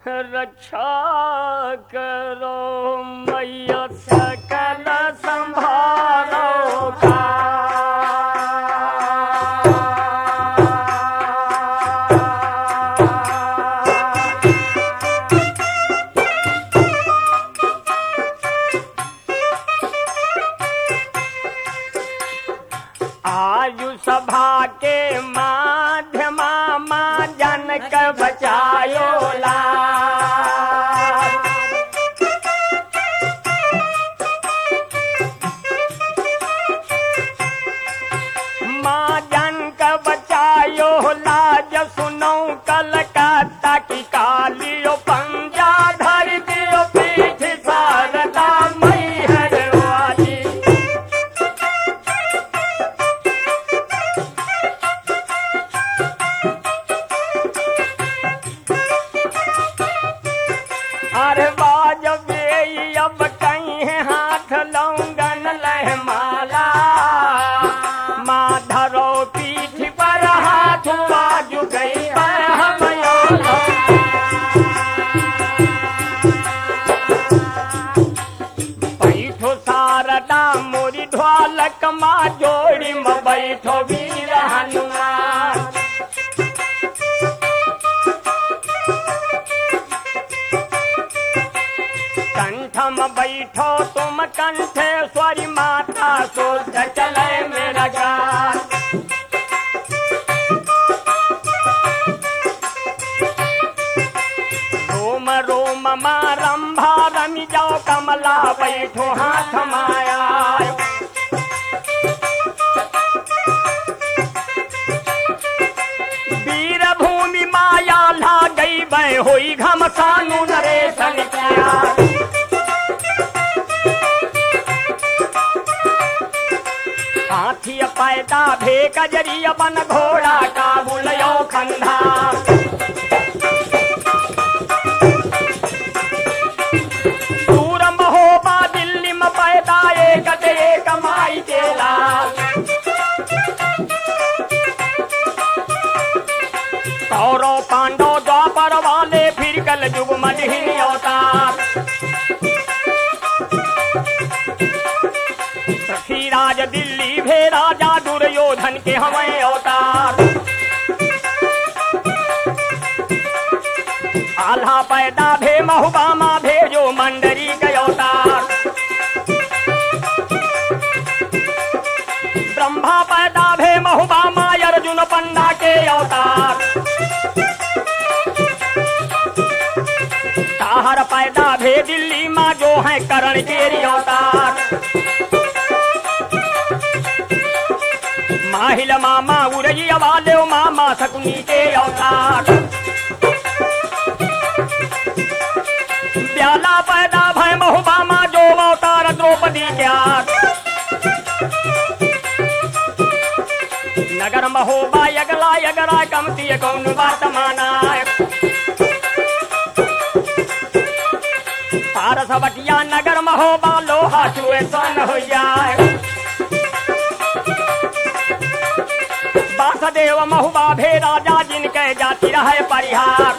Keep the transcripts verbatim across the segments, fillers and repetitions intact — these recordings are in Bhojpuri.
रक्षा करो मैया सकल संभालो का। आयु सभा के माध्यमा माँ जनक बचायो ला। माँ जनक बचायो लाज सुनो कलकत्ता की कालियो पंजा धर दियो पीठ शारदा मैहर वाली। अरे बाज बे अब कहीं हाथ लौंगन लह माला। माँ धरो पीठ पर हाथ बाजू गई बैठो शारदा मोरी ढोलक माँ जोड़ी में बैठो वीर हनुमान। कंठम बैठो तुम कंठेश्वरी माता शुद्ध चले मेरा गान। रोम रोम माँ रंभा रमी जाओ कमला बैठो हाथ माया। वीर भूमि माया ला गई बै हुई घमसानु नरेशन किया। हाथी पैदा भे कजरिया बन घोड़ा का बुलयो खंधा। सूर महोबा दिल्ली में पैदा एक एक माई देला। कौरव पांडव द्वापर वाले फिर कल युग मजहिनी अवतार। राज दिल्ली भे राजा दुर्योधन के हमें अवतार। आल्हा पैदा भे महुबामा भेजो मंडरी के अवतार। ब्रह्मा पैदा भे महुबामा अर्जुन पंडा के अवतार। ताहर पैदा भे दिल्ली माँ जो है करण केरी अवतार। माहिल मामा उड़ैया वाले मामा शकुनी के अवतार। ब्याला पैदा भय महुबामा जो अवतार द्रौपदी क्या। नगर महोबा यगला यगरा कमती कौन बात माना। पारस बटिया नगर महोबा लोहा छुए सन हो जाए। वासुदेव महुबा भे राजा जिनके जाति रहे परिहार।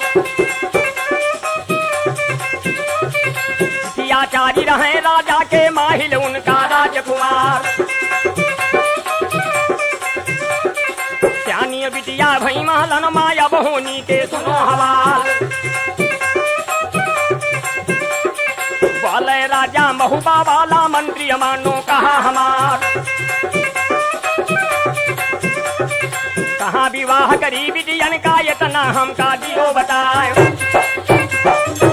सियाचारी रहे राजा के माहिल उनका राजकुमार। श्यानी बिटिया भई महलन माया बहोनी के सुनो हवाल। वाले राजा महुबा वाला मंत्री मानो कहा हमार। कहाँ विवाह करी बिटियन का इतना हमका दियो बताए।